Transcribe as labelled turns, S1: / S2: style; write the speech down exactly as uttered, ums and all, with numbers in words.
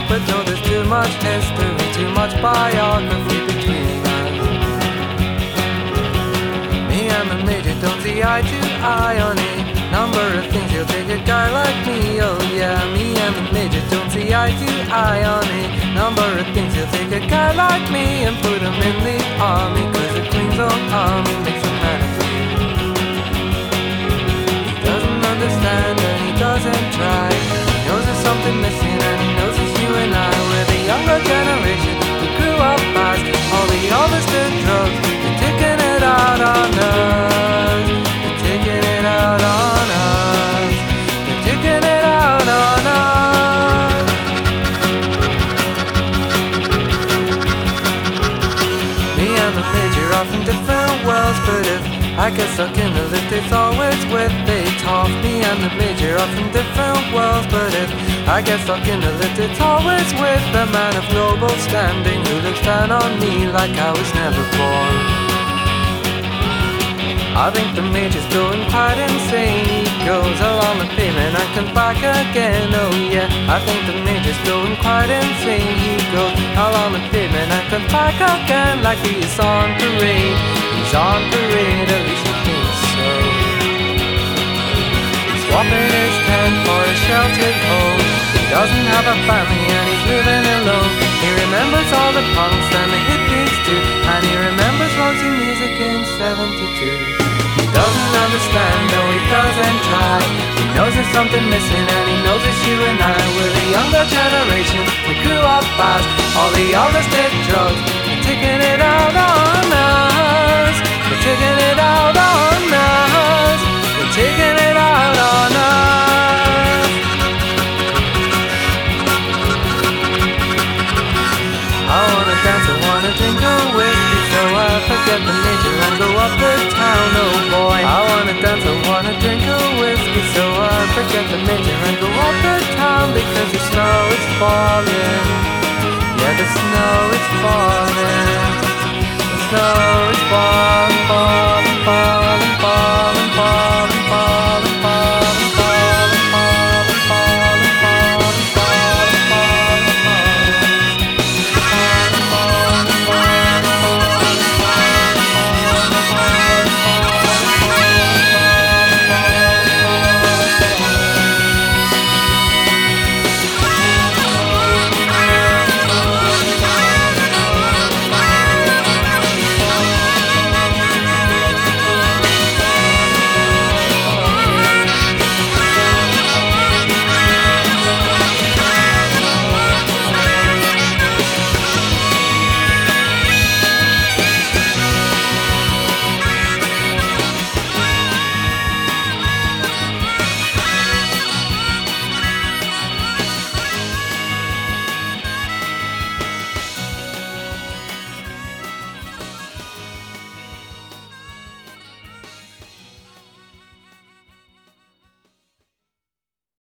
S1: but no, there's too much history, too much biography between us. Me and the Major don't see eye to eye on a number of things. You'll take a guy like me, oh yeah. Me and the Major don't see eye to eye on a number of things. You'll take a guy like me and put him in the army, cause the Queen's own army makes a man of you. He doesn't understand and he doesn't try. He knows there's something missing and he knows it's you and I. We're the younger generation who grew up fast. All the others did drugs, they're taking it out on us. They're taking it out on us. They're taking it out on us. Me and the Major are from different worlds, but if I get stuck in the lift, it's always with a top. Me and the Major are from different worlds, but if I get stuck in the lift, it's always with the man of noble standing who looks down on me like I was never born. I think the Major's going quite insane. He goes along the pavement and comes back again, oh yeah. I think the Major's going quite insane. He goes along the pavement and comes back again, like he's on parade. He's on parade, at least he thinks so. He's swapping his tent for a sheltered home. He doesn't have a family and he's living alone. He remembers all the punks and the hippies too, and he remembers Roxy Music in seventy-two. He doesn't understand, no he doesn't try. He knows there's something missing and he knows it's you and I. We're the younger generation, we grew up fast. All the others did drugs, they're taking it out on us. They're taking it out on us. They're taking it out on us. I wanna dance, I wanna drink a whiskey, so I forget the Major and go up the town, oh boy. I wanna dance, I wanna drink a whiskey, so I forget the Major and go up the town, because the snow is falling. Yeah, the snow is falling. The snow is falling.